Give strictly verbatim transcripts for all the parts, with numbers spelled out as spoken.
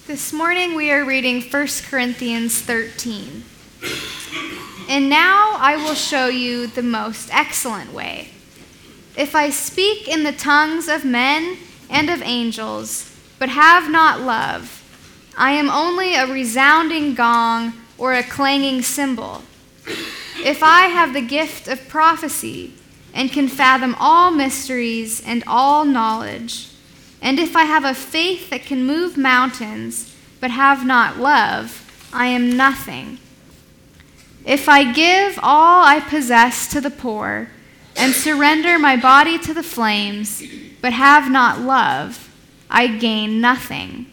This morning we are reading First Corinthians thirteen. And now I will show you the most excellent way. If I speak in the tongues of men and of angels, but have not love, I am only a resounding gong or a clanging cymbal. If I have the gift of prophecy and can fathom all mysteries and all knowledge, and if I have a faith that can move mountains, but have not love, I am nothing. If I give all I possess to the poor, and surrender my body to the flames, but have not love, I gain nothing.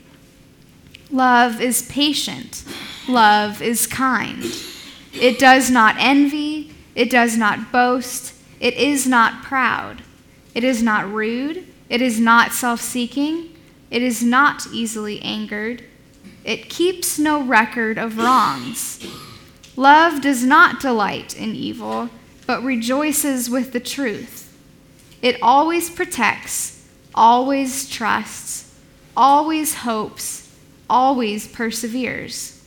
Love is patient. Love is kind. It does not envy. It does not boast. It is not proud. It is not rude. It is not self-seeking. It is not easily angered. It keeps no record of wrongs. Love does not delight in evil, but rejoices with the truth. It always protects, always trusts, always hopes, always perseveres.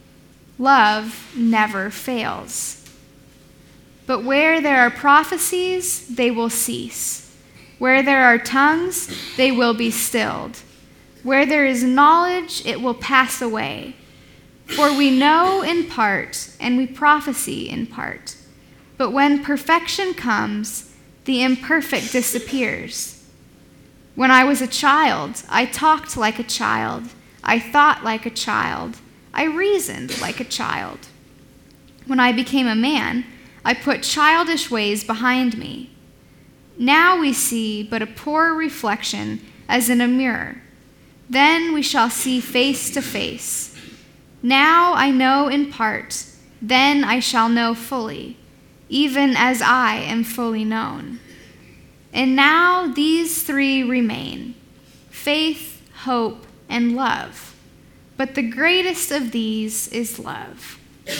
Love never fails. But where there are prophecies, they will cease. Where there are tongues, they will be stilled. Where there is knowledge, it will pass away. For we know in part, and we prophesy in part. But when perfection comes, the imperfect disappears. When I was a child, I talked like a child. I thought like a child. I reasoned like a child. When I became a man, I put childish ways behind me. Now we see but a poor reflection as in a mirror. Then we shall see face to face. Now I know in part, then I shall know fully, even as I am fully known. And now these three remain: faith, hope, and love. But the greatest of these is love.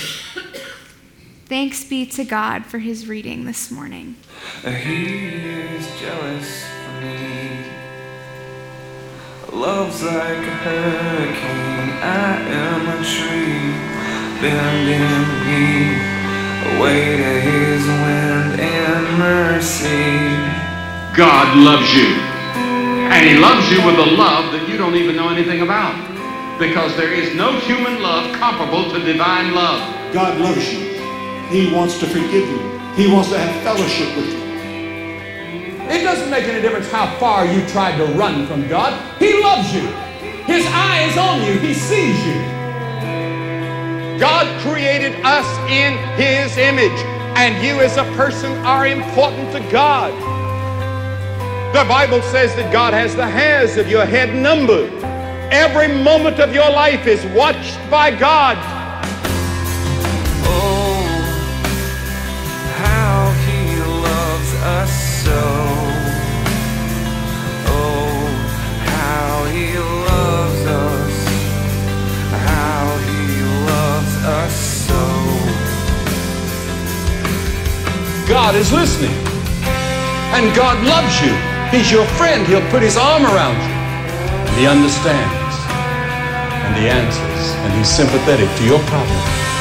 Thanks be to God for his reading this morning. He is jealous for me. Love's like a hurricane. I am a tree bending me away to his wind and mercy. God loves you. And he loves you with a love that you don't even know anything about. Because there is no human love comparable to divine love. God loves you. He wants to forgive you. He wants to have fellowship with you. It doesn't make any difference how far you tried to run from God. He loves you. His eye is on you. He sees you. God created us in his image, and you as a person are important to God. The Bible says that God has the hairs of your head numbered. Every moment of your life is watched by God. Oh, how he loves us so. Oh, how he loves us. How he loves us so. God is listening. And God loves you. He's your friend. He'll put his arm around you. And he understands. And he answers. And he's sympathetic to your problem.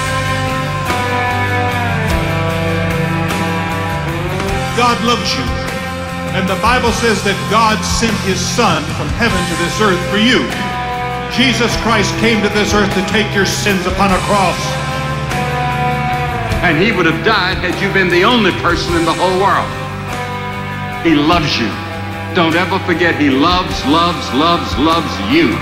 God loves you. And the Bible says that God sent his Son from heaven to this earth for you. Jesus Christ came to this earth to take your sins upon a cross. And he would have died had you been the only person in the whole world. He loves you. Don't ever forget, he loves, loves, loves, loves you.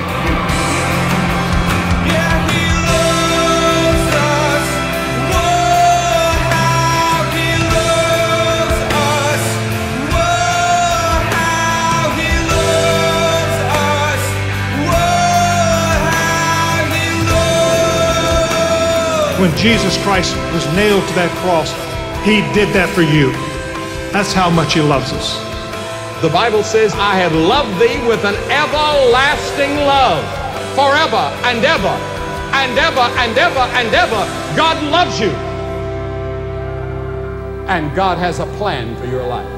When Jesus Christ was nailed to that cross, he did that for you. That's how much he loves us. The Bible says, I have loved thee with an everlasting love. Forever and ever and ever and ever and ever. God loves you. And God has a plan for your life.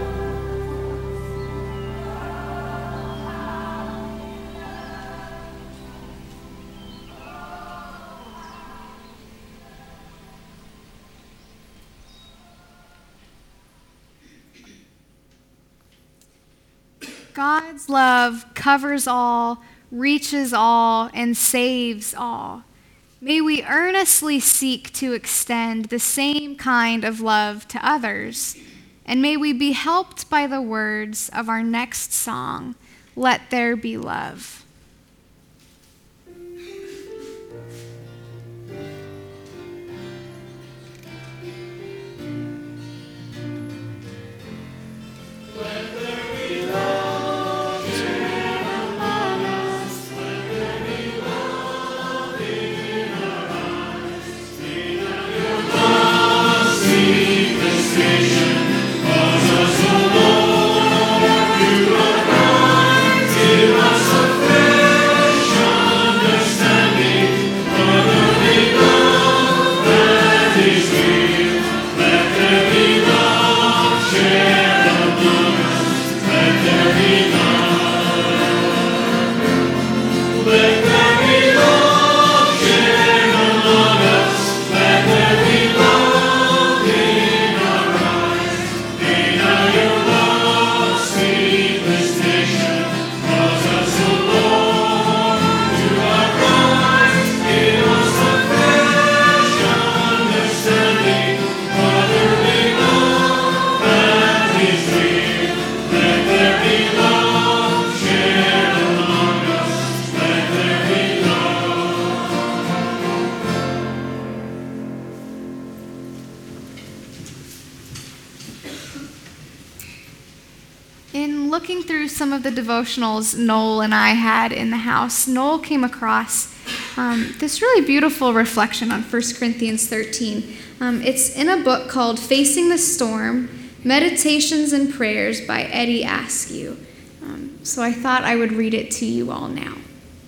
God's love covers all, reaches all, and saves all. May we earnestly seek to extend the same kind of love to others, and may we be helped by the words of our next song, Let There Be Love. In looking through some of the devotionals Noel and I had in the house, Noel came across um, this really beautiful reflection on First Corinthians thirteen. Um, it's in a book called Facing the Storm, Meditations and Prayers by Eddie Askew. Um, so I thought I would read it to you all now.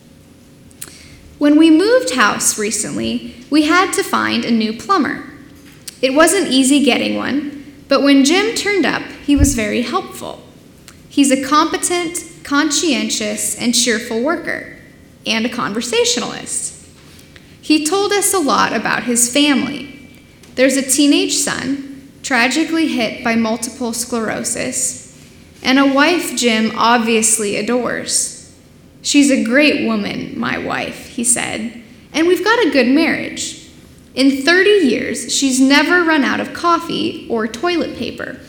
When we moved house recently, we had to find a new plumber. It wasn't easy getting one, but when Jim turned up, he was very helpful. He's a competent, conscientious, and cheerful worker, and a conversationalist. He told us a lot about his family. There's a teenage son, tragically hit by multiple sclerosis, and a wife Jim obviously adores. She's a great woman, my wife, he said, and we've got a good marriage. In thirty years, she's never run out of coffee or toilet paper.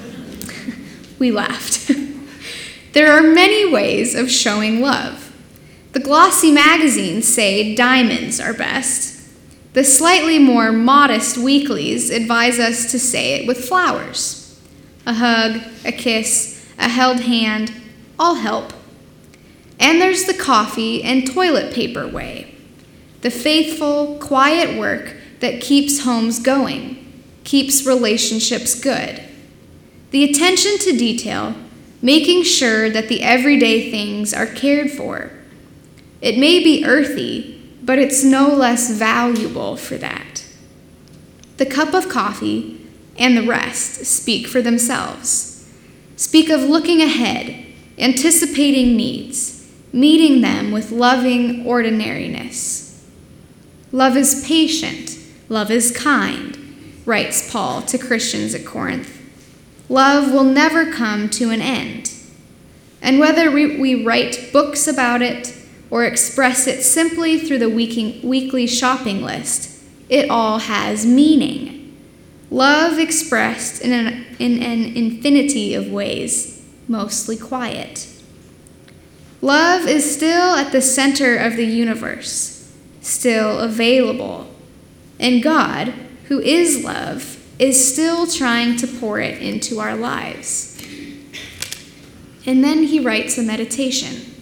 We laughed. There are many ways of showing love. The glossy magazines say diamonds are best. The slightly more modest weeklies advise us to say it with flowers. A hug, a kiss, a held hand, all help. And there's the coffee and toilet paper way. The faithful, quiet work that keeps homes going, keeps relationships good. The attention to detail, making sure that the everyday things are cared for. It may be earthy, but it's no less valuable for that. The cup of coffee and the rest speak for themselves. Speak of looking ahead, anticipating needs, meeting them with loving ordinariness. Love is patient, love is kind, writes Paul to Christians at Corinth. Love will never come to an end. And whether we, we write books about it or express it simply through the weekly, weekly shopping list, it all has meaning. Love expressed in an, in an infinity of ways, mostly quiet. Love is still at the center of the universe, still available. And God, who is love, is still trying to pour it into our lives. And then he writes a meditation.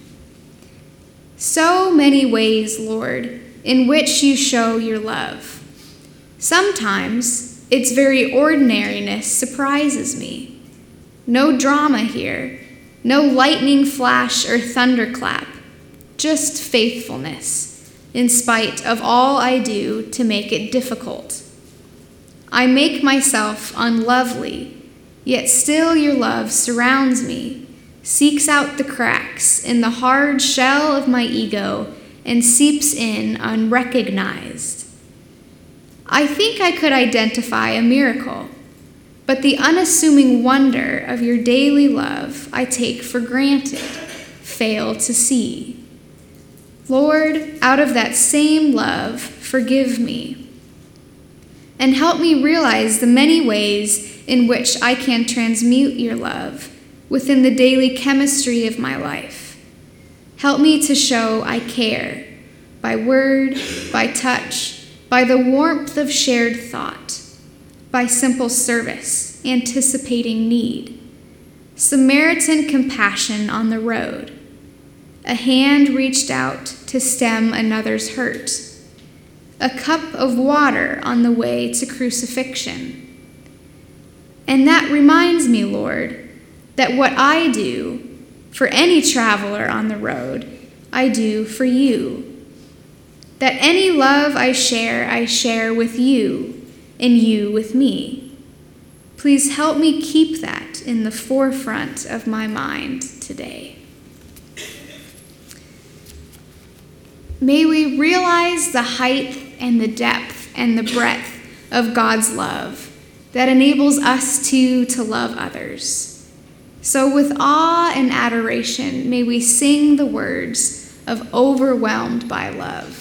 So many ways, Lord, in which you show your love. Sometimes its very ordinariness surprises me. No drama here, no lightning flash or thunderclap, just faithfulness, in spite of all I do to make it difficult. I make myself unlovely, yet still your love surrounds me, seeks out the cracks in the hard shell of my ego, and seeps in unrecognized. I think I could identify a miracle. but the unassuming wonder of your daily love I take for granted, fail to see. Lord, out of that same love, forgive me, and help me realize the many ways in which I can transmute your love within the daily chemistry of my life. Help me to show I care, by word, by touch, by the warmth of shared thought, by simple service, anticipating need, Samaritan compassion on the road, a hand reached out to stem another's hurt, a cup of water on the way to crucifixion. And that reminds me, Lord, that what I do for any traveler on the road, I do for you. That any love I share, I share with you, and you with me. Please help me keep that in the forefront of my mind today. May we realize the height and the depth and the breadth of God's love that enables us to, to love others. So with awe and adoration, may we sing the words of Overwhelmed by Love.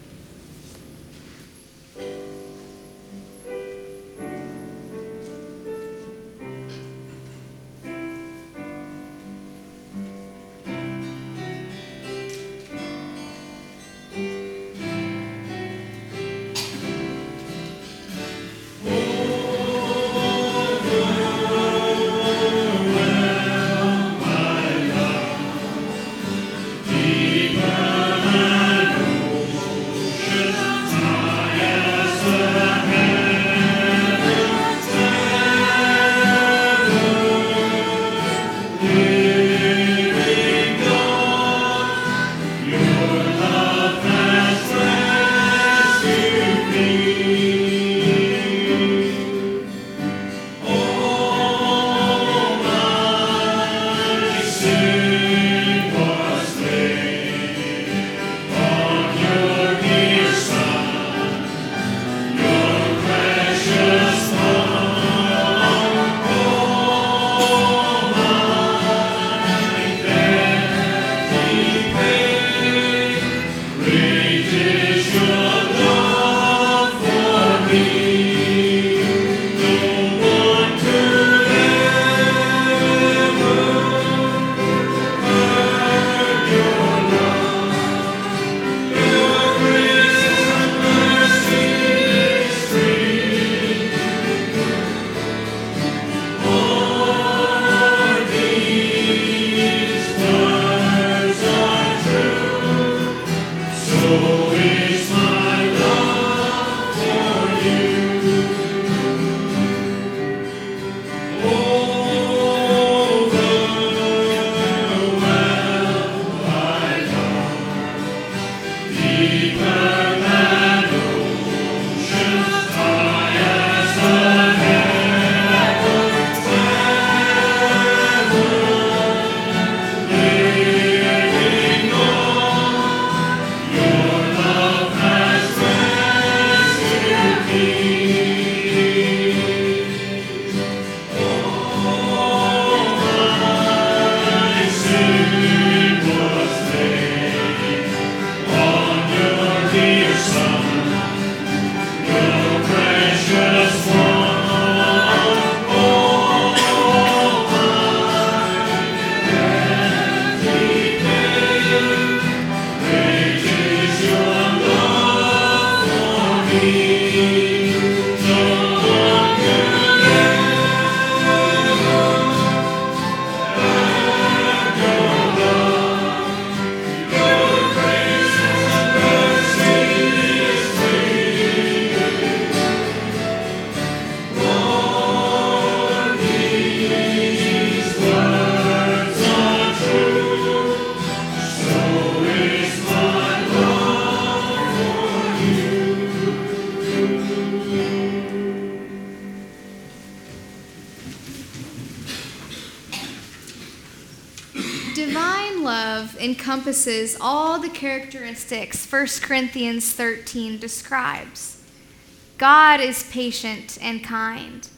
Divine love encompasses all the characteristics First Corinthians thirteen describes. God is patient and kind.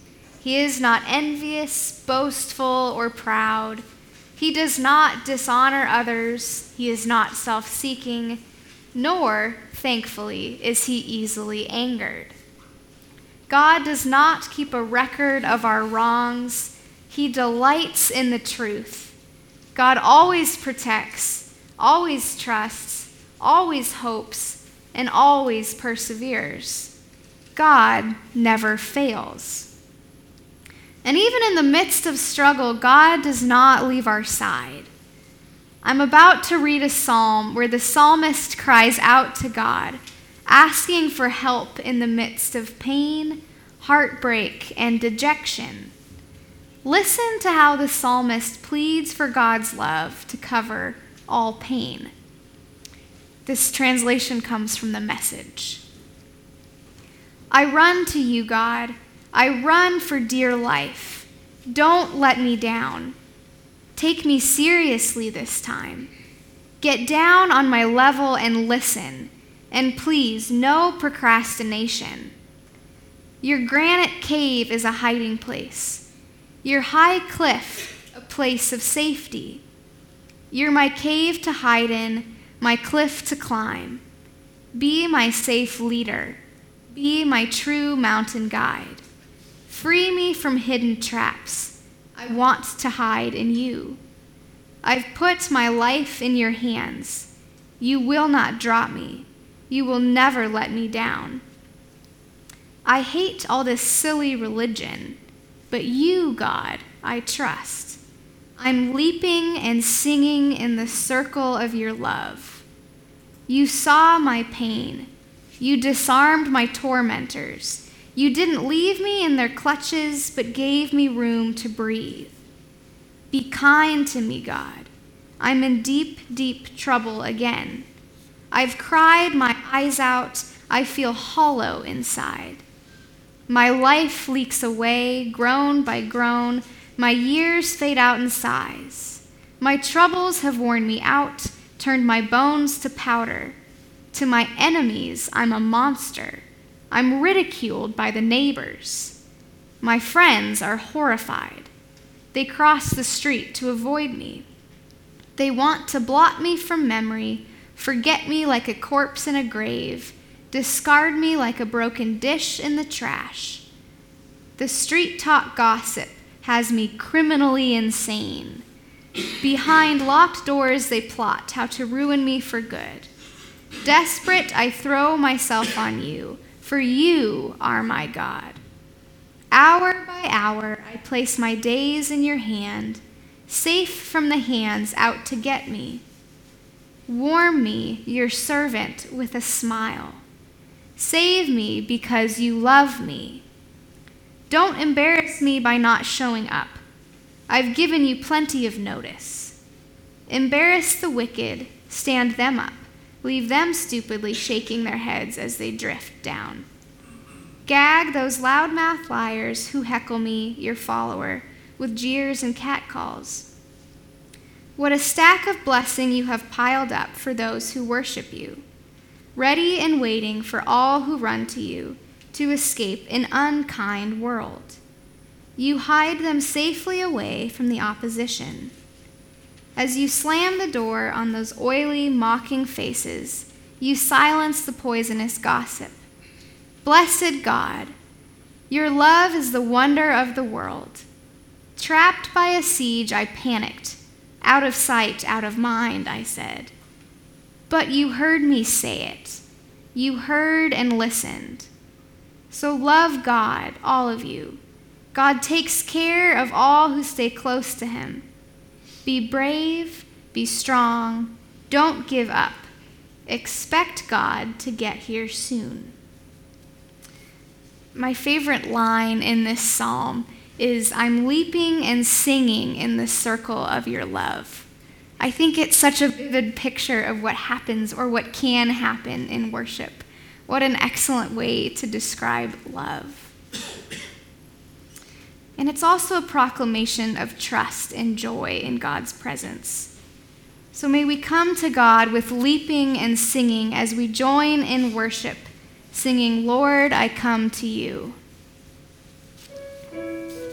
He is not envious, boastful, or proud. He does not dishonor others. He is not self-seeking, nor, thankfully, is he easily angered. God does not keep a record of our wrongs. He delights in the truth. God always protects, always trusts, always hopes, and always perseveres. God never fails. And even in the midst of struggle, God does not leave our side. I'm about to read a psalm where the psalmist cries out to God, asking for help in the midst of pain, heartbreak, and dejection. Listen to how the psalmist pleads for God's love to cover all pain. This translation comes from the Message. I run to you, God. I run for dear life. Don't let me down. Take me seriously this time. Get down on my level and listen. And please, no procrastination. Your granite cave is a hiding place. Your high cliff, a place of safety. You're my cave to hide in, my cliff to climb. Be my safe leader. Be my true mountain guide. Free me from hidden traps. I want to hide in you. I've put my life in your hands. You will not drop me. You will never let me down. I hate all this silly religion, but you, God, I trust. I'm leaping and singing in the circle of your love. You saw my pain. You disarmed my tormentors. You didn't leave me in their clutches, but gave me room to breathe. Be kind to me, God. I'm in deep, deep trouble again. I've cried my eyes out. I feel hollow inside. My life leaks away, groan by groan. My years fade out in sighs. My troubles have worn me out, turned my bones to powder. To my enemies, I'm a monster. I'm ridiculed by the neighbors. My friends are horrified. They cross the street to avoid me. They want to blot me from memory, forget me like a corpse in a grave, discard me like a broken dish in the trash. The street talk gossip has me criminally insane. Behind locked doors they plot how to ruin me for good. Desperate, I throw myself on you, for you are my God. Hour by hour, I place my days in your hand, safe from the hands out to get me. Warm me, your servant, with a smile. Save me because you love me. Don't embarrass me by not showing up. I've given you plenty of notice. Embarrass the wicked, stand them up. Leave them stupidly shaking their heads as they drift down. Gag those loudmouth liars who heckle me, your follower, with jeers and catcalls. What a stack of blessing you have piled up for those who worship you, ready and waiting for all who run to you to escape an unkind world. You hide them safely away from the opposition. As you slam the door on those oily, mocking faces, you silence the poisonous gossip. Blessed God, your love is the wonder of the world. Trapped by a siege, I panicked. Out of sight, out of mind, I said. But you heard me say it. You heard and listened. So love God, all of you. God takes care of all who stay close to him. Be brave, be strong, don't give up. Expect God to get here soon. My favorite line in this psalm is, I'm leaping and singing in the circle of your love. I think it's such a vivid picture of what happens or what can happen in worship. What an excellent way to describe love. And it's also a proclamation of trust and joy in God's presence. So may we come to God with leaping and singing as we join in worship, singing, Lord, I come to you.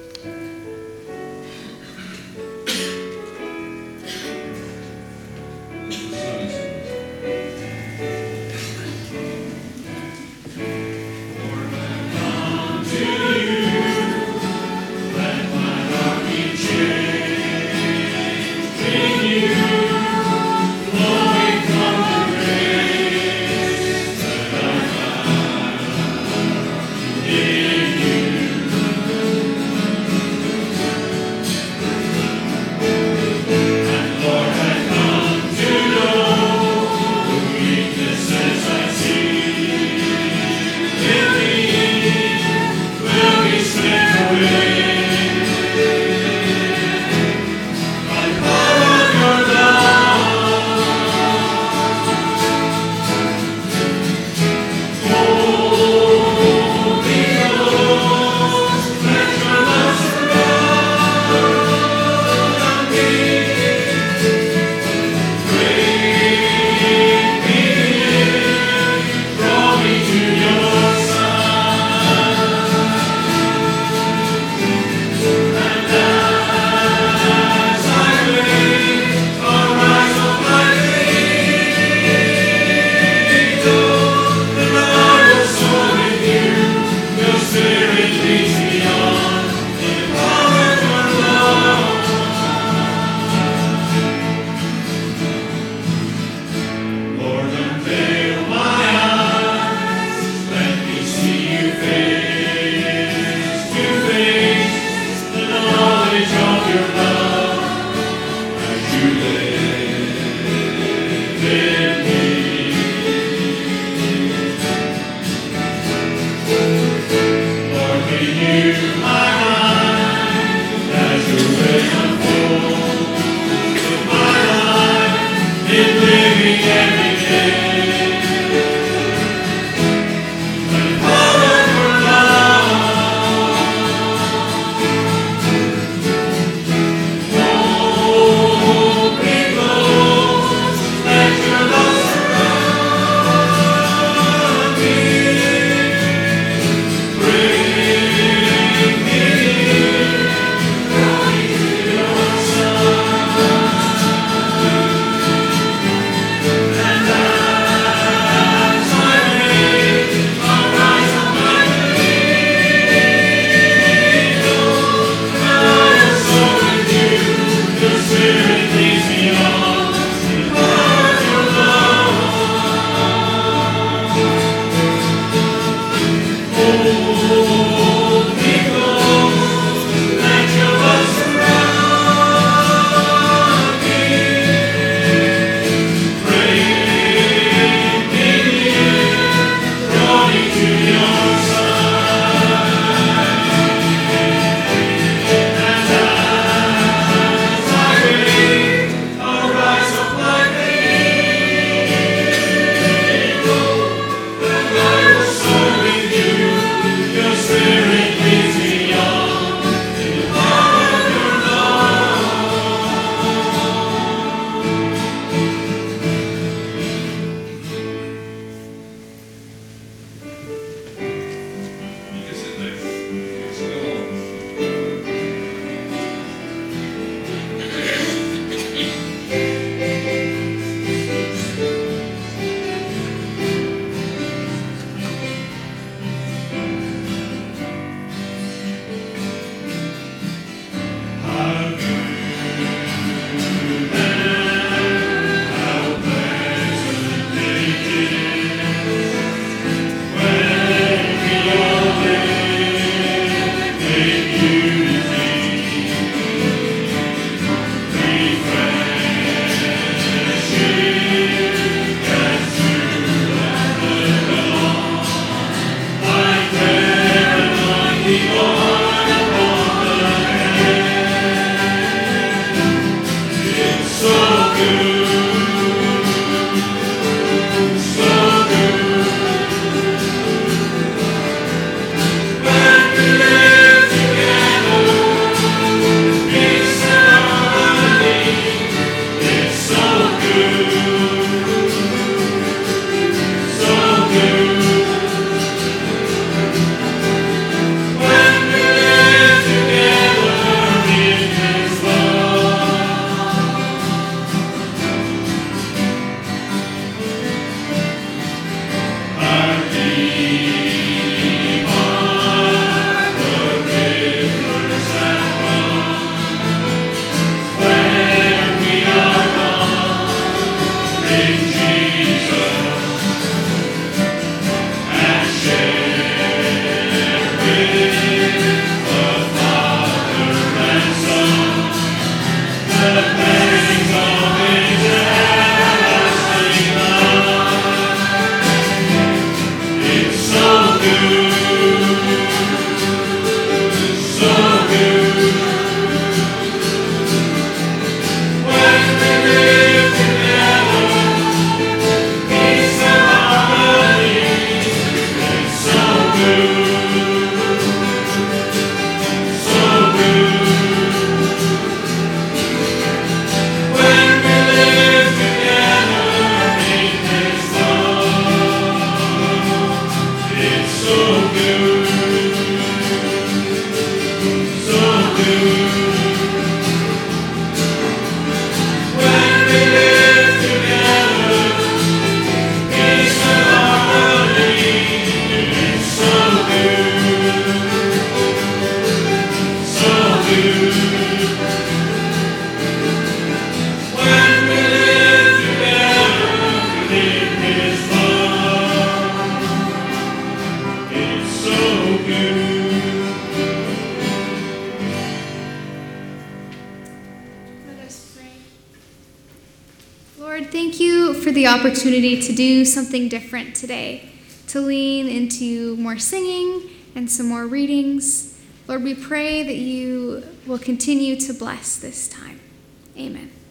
Lord, thank you for the opportunity to do something different today, to lean into more singing and some more readings. Lord, we pray that you will continue to bless this time. Amen.